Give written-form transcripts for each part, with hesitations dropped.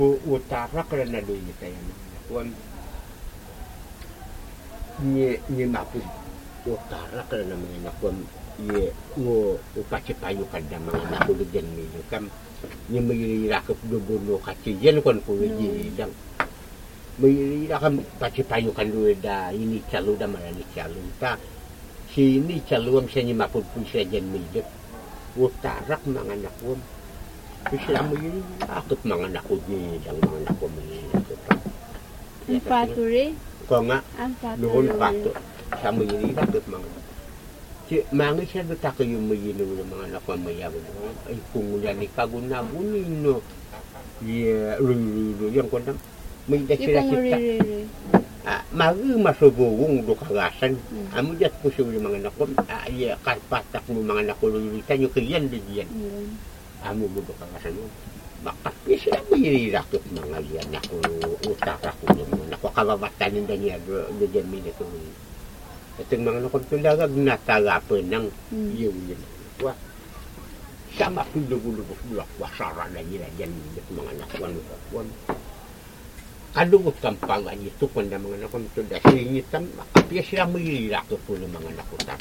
utara karena do ita ya kon ni mapun utara karena mga kon ye ngo upaci payu kada mga nakulugan mi kam ni mayira ka dubuno kaciyan kon po ji dang mayira kam paci payu kan do da ini calu da marani calu ta sini calu am sini mapun pun sajen mi utara mga nakon Islam ini akut mangan aku di yang mangan aku ini. Fature. Kau nggak? Nuhun fatur. Sama ini akut mangan. Cik mangan saya tak kau yang begini udah mangan aku maya betul. Pengulian ni kaguna bunino. Ya, rulu yang kau nam. Menjadi kita. Mari masuk burung do kagasan. Amu jat pusu mangan aku. Ya karpatak mu mangan aku rulu tanya kian dia. Amu budo kagasan mo bakit bisa may rakot mga yan ako utara ko mo nako kababatan din niya do diyan ko itong mga nakon tulagag natagapon ng yun wa sama pulugulo bulak wasara na nila diyan mga nakon ko kalugot kampangan ito kun na mga nakon tulad singitan makapya sila may rakot po ng mga nakutara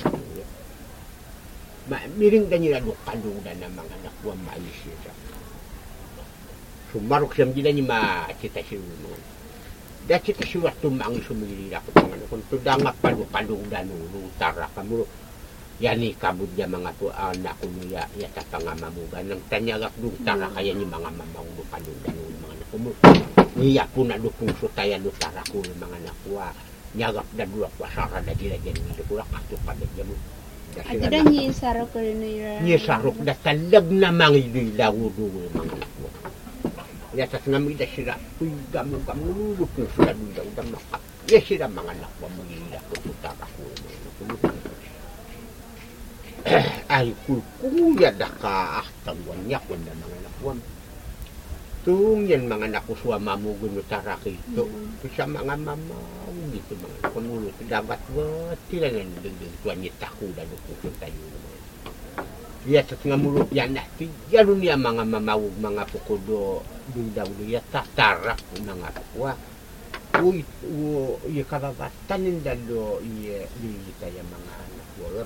miring kanila do kaludan ng mga nakuha maalis siya. Sumarok siya mila ni ma-cita siya mga. Dahil cita siya tumang sumilira ko mga kung tudanga paludan ng utara kamu. Yani kabud ya mga to anak ko niya yata pangamamugan ng tanyagak do utara kaya ni mga mamang do kaludan ng mga nakumo. Niya po na do kung sutaya do utara ko mga nakuha. Nyagap na duwak wasara na dilagyan nila ko kato kabedya mo. Ada nyi sarok rinira. Nyi sarok da talag na mangidoy lagudo mga nakwa. Yata ngamida sila kuy gamu luluk ng sila duda udah makat. Ya sila mga nakwa mangila ko tutara ko. Ay kulkuya da ka ahtangwan niya ko na mga nakwa. Tung yan mga nakuswa mamugun utara kito. Sa mga mamaw dito mga kumulot dapat ba tilangan din tuan niya takuda do ko tayo naman. Ya sa nga mulot yan na tiyalo niya mga mamawog mga pukudo daw niya tatarak mga kuwa. Uy iya kababatan ng dalo iya tayo mga anak ko.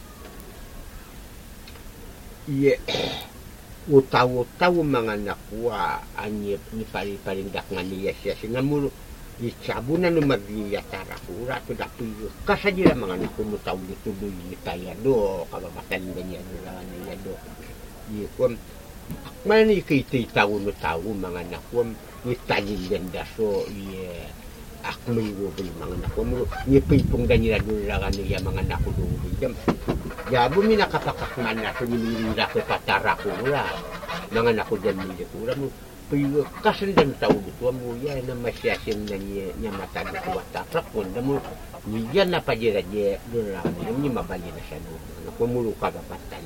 Iya utaw mga nakuha anyep ni parindak nga niya siya singamulo isabunan ng magiya tara kura to dapiyo kasajira mga nakumutaw dito do ni kaya do kababatan niya niya do yun mani kiti tawo no tawo mga nakum ni tajin ganda so ye akmi go mga nakum ni pipong ganira do niya mga nakudo jam Jabo mi nakapakakman na so nilira ko patara ko wala. Mga nako dyan mi dito mo. Pero kasandan tao dito mo yan na masyasim na niya matado ko wataprak ko mo niya na pajira niya doon lang niya mabali na siya doon. Nakumulu ka ba patan